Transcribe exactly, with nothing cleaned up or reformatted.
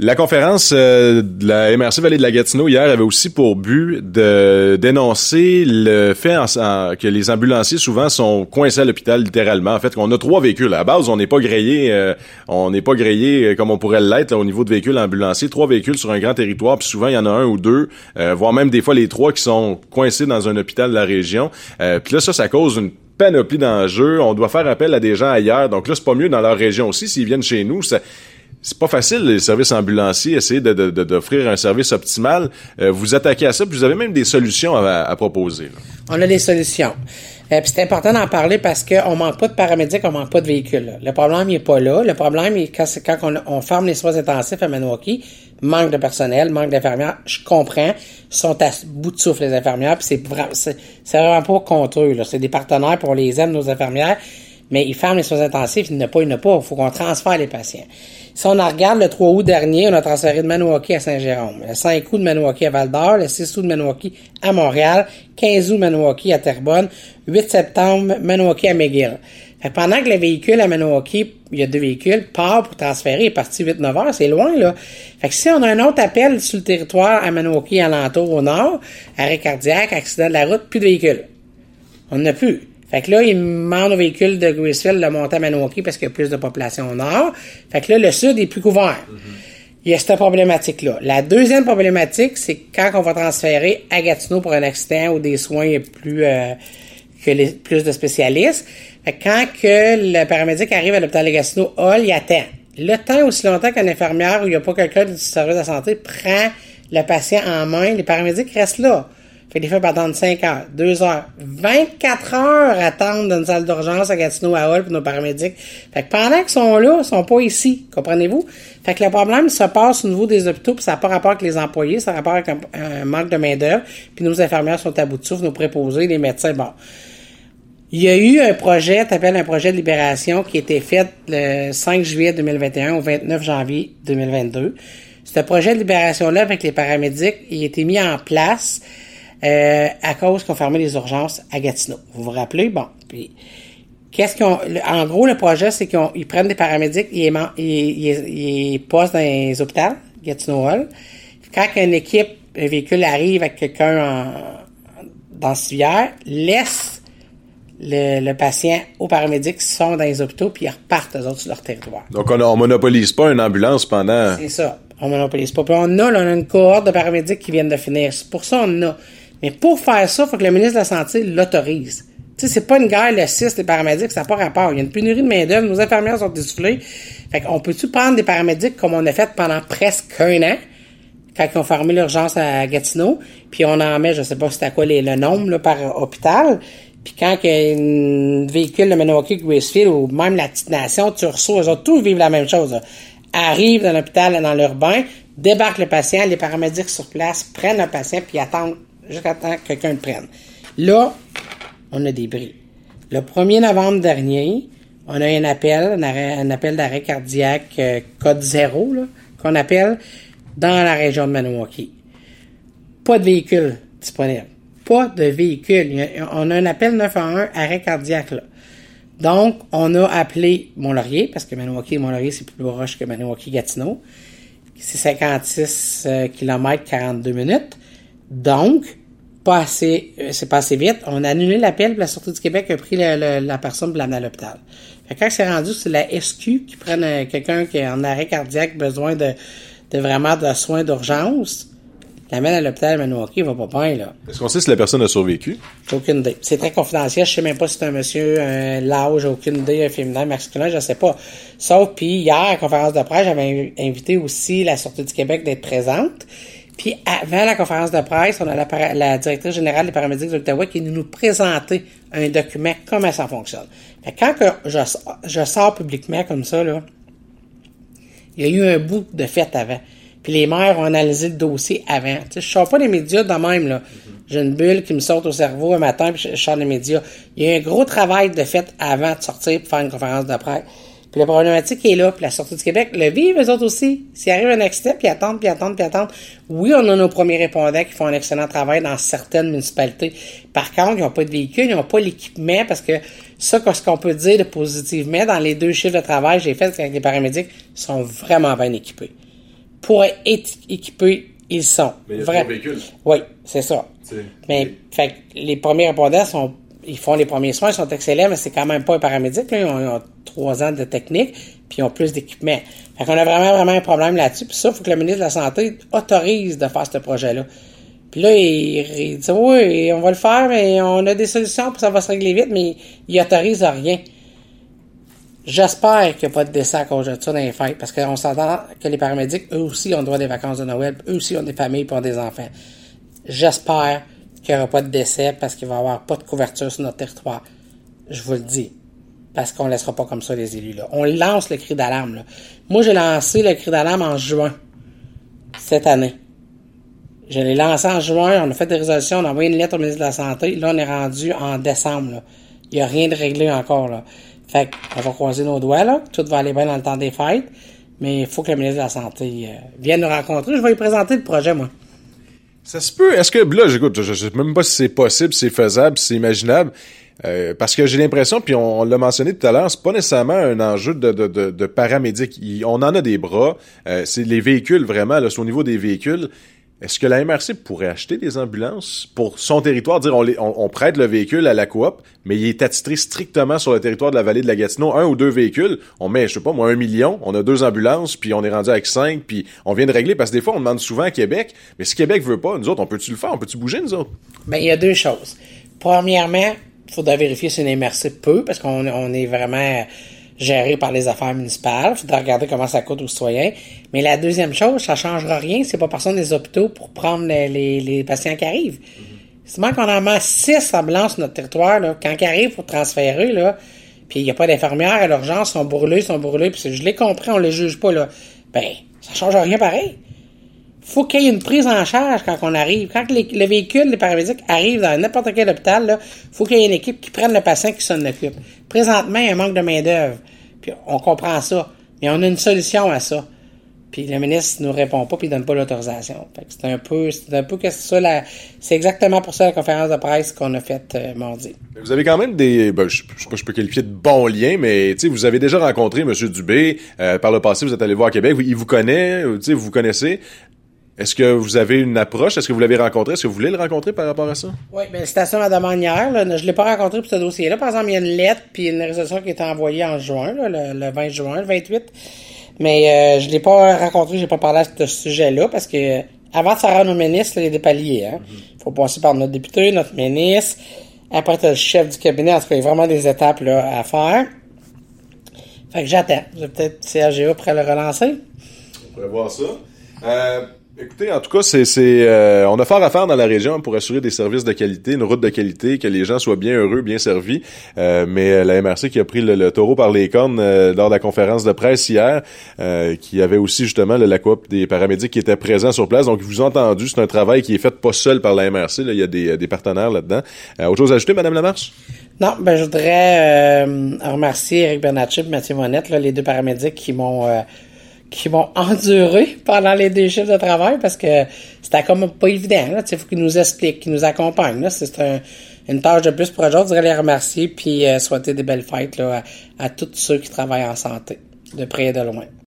La conférence euh, de la M R C Vallée de la Gatineau hier avait aussi pour but de dénoncer le fait en, en, que les ambulanciers souvent sont coincés à l'hôpital littéralement. En fait, qu'on a trois véhicules. À la base, on n'est pas grillé, euh, on n'est pas grillé comme on pourrait l'être là, au niveau de véhicules ambulanciers. Trois véhicules sur un grand territoire, puis souvent il y en a un ou deux, euh, voire même des fois les trois qui sont coincés dans un hôpital de la région. Euh, puis là, ça, ça cause une panoplie d'enjeux. On doit faire appel à des gens ailleurs. Donc là, c'est pas mieux dans leur région aussi s'ils viennent chez nous. Ça, c'est pas facile, les services ambulanciers, essayer de, de, de, d'offrir un service optimal. Euh, vous attaquez à ça, puis vous avez même des solutions à, à proposer. Là. On a des solutions. Euh, puis c'est important d'en parler parce qu'on manque pas de paramédics, on manque pas de véhicules. Là. Le problème, il est pas là. Le problème, il est quand, c'est quand on, on ferme les soins intensifs à Maniwaki, manque de personnel, manque d'infirmières. Je comprends. Ils sont à bout de souffle, les infirmières, puis c'est vraiment, c'est, c'est vraiment pas contre eux, là. C'est des partenaires, puis on les aime, nos infirmières. Mais ils ferment les soins intensifs, il n'y en a pas, il n'y en a pas. Il faut qu'on transfère les patients. Si on en regarde, le trois août dernier, on a transféré de Maniwaki à Saint-Jérôme. Le cinq août de Maniwaki à Val-d'Or. Le six août de Maniwaki à Montréal. quinze août de Maniwaki à Terrebonne. huit septembre, Maniwaki à McGill. Fait que pendant que le véhicule à Maniwaki, il y a deux véhicules, part pour transférer, il est parti huit neuf heures, c'est loin, là. Fait que si on a un autre appel sur le territoire à Maniwaki, alentour au nord, arrêt cardiaque, accident de la route, plus de véhicules. On n'en a plus. Fait que là, ils demandent aux véhicules de Gracefield de monter à Maniwaki parce qu'il y a plus de population au nord. Fait que là, le sud est plus couvert. Mm-hmm. Il y a cette problématique-là. La deuxième problématique, c'est quand on va transférer à Gatineau pour un accident ou des soins plus euh, que les, plus de spécialistes. Fait que quand que le paramédic arrive à l'hôpital de Gatineau, Hall, il attend. Le temps aussi longtemps qu'une infirmière ou il n'y a pas quelqu'un du service de la santé prend le patient en main, les paramédics restent là. Fait que des fois, ils peuvent attendre cinq heures, deux heures, vingt-quatre heures attendre dans une salle d'urgence à Gatineau à Hall pour nos paramédics. Fait que pendant qu'ils sont là, ils sont pas ici. Comprenez-vous? Fait que le problème se passe au niveau des hôpitaux, puis ça n'a pas rapport avec les employés, ça a rapport avec un, un manque de main-d'œuvre, puis nos infirmières sont à bout de souffle, nos préposés, les médecins, bon. Il y a eu un projet, t'appelles un projet de libération qui a été fait le cinq juillet deux mille vingt et un au vingt-neuf janvier deux mille vingt-deux. Ce projet de libération-là avec les paramédics, il a été mis en place Euh, à cause qu'on fermait les urgences à Gatineau. Vous vous rappelez? Bon. Puis, qu'est-ce qu'on, en gros, le projet, c'est qu'ils prennent des paramédics, ils les posent dans les hôpitaux, Gatineau Hall. Quand une équipe, un véhicule arrive avec quelqu'un en, dans civière, laisse le, le patient aux paramédics qui sont dans les hôpitaux, puis ils repartent, eux autres, sur leur territoire. Donc, on, on monopolise pas une ambulance pendant... C'est ça. On monopolise pas. Puis on a, là, on a une cohorte de paramédics qui viennent de finir. C'est pour ça on a. Mais pour faire ça, il faut que le ministre de la Santé l'autorise. Tu sais, c'est pas une guerre, le six des paramédics, ça n'a pas rapport. Il y a une pénurie de main-d'œuvre, nos infirmières sont essoufflées. Fait qu'on peut-tu prendre des paramédics comme on a fait pendant presque un an, quand ils ont fermé l'urgence à Gatineau, puis on en met, je sais pas c'était quoi les, le nombre là, par hôpital, puis quand il y a un véhicule de Maniwaki, Gracefield, ou même la petite nation, tu reçois, eux autres, tous vivent la même chose, là. Arrivent dans l'hôpital, dans l'urbain, débarquent le patient, les paramédics sur place prennent le patient, puis attendent jusqu'à temps que quelqu'un le prenne. Là, on a des bris. Le premier novembre dernier, on a un appel, un, arrêt, un appel d'arrêt cardiaque euh, code zéro, là, qu'on appelle dans la région de Maniwaki. Pas de véhicule disponible. Pas de véhicule. On a un appel neuf un un, arrêt cardiaque, là. Donc, on a appelé Mont-Laurier, parce que Maniwaki et Mont-Laurier, c'est plus proche que Maniwaki-Gatineau. C'est cinquante-six kilomètres, quarante-deux minutes. Donc, pas assez, c'est pas assez vite. On a annulé l'appel, puis la Sûreté du Québec a pris le, le, la personne pour l'amener à l'hôpital. Fait que quand c'est rendu, c'est la S Q qui prenne euh, quelqu'un qui est en arrêt cardiaque, besoin de, de vraiment de soins d'urgence, l'amène à l'hôpital à Maniwaki, il va pas bien, là. Est-ce qu'on sait si la personne a survécu? J'ai aucune idée. C'est très confidentiel. Je sais même pas si c'est un monsieur, un l'âge, j'ai aucune idée, un féminin, masculin, je sais pas. Sauf, puis hier, à la conférence de presse, j'avais invité aussi la Sûreté du Québec d'être présente. Puis avant la conférence de presse, on a la, la directrice générale des paramédics de l'Ottawa qui nous présentait un document, comment ça fonctionne. Fait que quand que je, je sors publiquement comme ça, là, il y a eu un bout de fête avant. Puis les maires ont analysé le dossier avant. Tu sais, je sors pas les médias de même, là. J'ai une bulle qui me saute au cerveau un matin, puis je sors les médias. Il y a un gros travail de fait avant de sortir pour faire une conférence de presse. Puis la problématique est là, puis la Sûreté du Québec le vivent, eux autres aussi. S'il arrive un accident, puis attendent, puis attendent, puis attendent. Oui, on a nos premiers répondants qui font un excellent travail dans certaines municipalités. Par contre, ils n'ont pas de véhicule, ils n'ont pas l'équipement, parce que ça, ce qu'on peut dire de positivement, dans les deux chiffres de travail que j'ai fait avec les paramédics, ils sont vraiment bien équipés. pour être équipés, ils sont. Mais il y a Vrai. trois véhicules. Oui, c'est ça. T'sais. Mais, fait que les premiers répondants sont, ils font les premiers soins, ils sont excellents, mais c'est quand même pas un paramédic, là. Ils ont, ils ont trois ans de technique, puis ils ont plus d'équipement. Fait qu'on a vraiment, vraiment un problème là-dessus. Puis ça, il faut que le ministre de la Santé autorise de faire ce projet-là. Puis là, il, il dit, oui, on va le faire, mais on a des solutions, puis ça va se régler vite, mais il autorise rien. J'espère qu'il n'y a pas de décès à cause de ça dans les fêtes, parce qu'on s'entend que les paramédics, eux aussi, ont le droit des vacances de Noël, eux aussi ont des familles et ont des enfants. J'espère qu'il n'y aura pas de décès parce qu'il va y avoir pas de couverture sur notre territoire. Je vous le dis. Parce qu'on ne laissera pas comme ça les élus, là. On lance le cri d'alarme, là. Moi, j'ai lancé le cri d'alarme en juin, cette année. Je l'ai lancé en juin, on a fait des résolutions, on a envoyé une lettre au ministre de la Santé. Là, on est rendu en décembre, là. Il n'y a rien de réglé encore, là. Fait qu'on va croiser nos doigts, là. Tout va aller bien dans le temps des fêtes. Mais il faut que le ministre de la Santé euh, vienne nous rencontrer. Je vais lui présenter le projet, moi. Ça se peut. Est-ce que, là, j'écoute, je, je sais même pas si c'est possible, si c'est faisable, si c'est imaginable. Euh, parce que j'ai l'impression, puis on, on l'a mentionné tout à l'heure, c'est pas nécessairement un enjeu de, de, de, de paramédic. Il, on en a des bras. Euh, c'est les véhicules, vraiment, là, c'est au niveau des véhicules. Est-ce que la M R C pourrait acheter des ambulances pour son territoire, dire on, les, on, on prête le véhicule à la coop, mais il est attitré strictement sur le territoire de la vallée de la Gatineau, un ou deux véhicules, on met, je sais pas moi, un million, on a deux ambulances, puis on est rendu avec cinq, puis on vient de régler, parce que des fois, on demande souvent à Québec, mais si Québec veut pas, nous autres, on peut-tu le faire, on peut-tu bouger, nous autres? Ben, il y a deux choses. Premièrement, il faudra vérifier si une M R C peut, parce qu'on on est vraiment géré par les affaires municipales. Il faudra regarder comment ça coûte aux citoyens. Mais la deuxième chose, ça changera rien, c'est pas personne des hôpitaux pour prendre les, les, les patients qui arrivent. Mm-hmm. C'est même qu'on en met six ambulances sur notre territoire, là. Quand ils arrivent pour transférer, là, puis il n'y a pas d'infirmières à l'urgence, ils sont brûlés, ils sont brûlés, puis je l'ai compris, on les juge pas, là. Ben, ça change rien pareil. Faut qu'il y ait une prise en charge quand on arrive. Quand les, le véhicule, les paramédics arrivent dans n'importe quel hôpital, là, faut qu'il y ait une équipe qui prenne le patient qui s'en occupe. Présentement, il y a un manque de main-d'œuvre. Puis on comprend ça. Mais on a une solution à ça. Puis le ministre ne nous répond pas puis il donne pas l'autorisation. Fait que c'est un peu, c'est un peu que c'est ça la, c'est exactement pour ça la conférence de presse qu'on a faite euh, mardi. Vous avez quand même des, ben, je, je sais pas, je peux qualifier de bons liens, mais tu sais, vous avez déjà rencontré M. Dubé euh, par le passé. Vous êtes allé voir à Québec, il vous connaît, tu sais, vous vous connaissez. Est-ce que vous avez une approche? Est-ce que vous l'avez rencontré? Est-ce que vous voulez le rencontrer par rapport à ça? Oui, bien, c'était ça ma demande hier. Là. Je l'ai pas rencontré pour ce dossier-là. Par exemple, il y a une lettre puis une résolution qui a été envoyée en juin, là, le, le vingt juin, le vingt-huit. Mais euh, je l'ai pas rencontré, j'ai pas parlé à ce sujet-là parce que avant de se rendre au ministre, là, il y a des paliers. Hein. Mm-hmm. Faut passer par notre député, notre ministre. Après, t'as le chef du cabinet. En tout cas, il y a vraiment des étapes là, à faire. Fait que j'attends. Peut-être C A G A pourrait le relancer. On pourrait voir ça. Euh... Écoutez, en tout cas, c'est, c'est, euh, on a fort à faire dans la région pour assurer des services de qualité, une route de qualité, que les gens soient bien heureux, bien servis. Euh, mais la M R C qui a pris le, le taureau par les cornes euh, lors de la conférence de presse hier, euh, qui avait aussi justement là, la coop des paramédics qui étaient présents sur place. Donc, vous avez entendu, c'est un travail qui est fait pas seul par la M R C. Là, il y a des, des partenaires là-dedans. Euh, autre chose à ajouter, Madame Lamarche? Non, ben je voudrais euh, remercier Eric Bernatchez et Mathieu Monette, là, les deux paramédics qui m'ont euh, qui vont endurer pendant les deux chiffres de travail parce que c'était comme pas évident. Là. Il faut qu'ils nous expliquent, qu'ils nous accompagnent. Là. C'est un, une tâche de plus pour eux. Je voudrais les remercier puis euh, souhaiter des belles fêtes là, à, à tous ceux qui travaillent en santé, de près et de loin.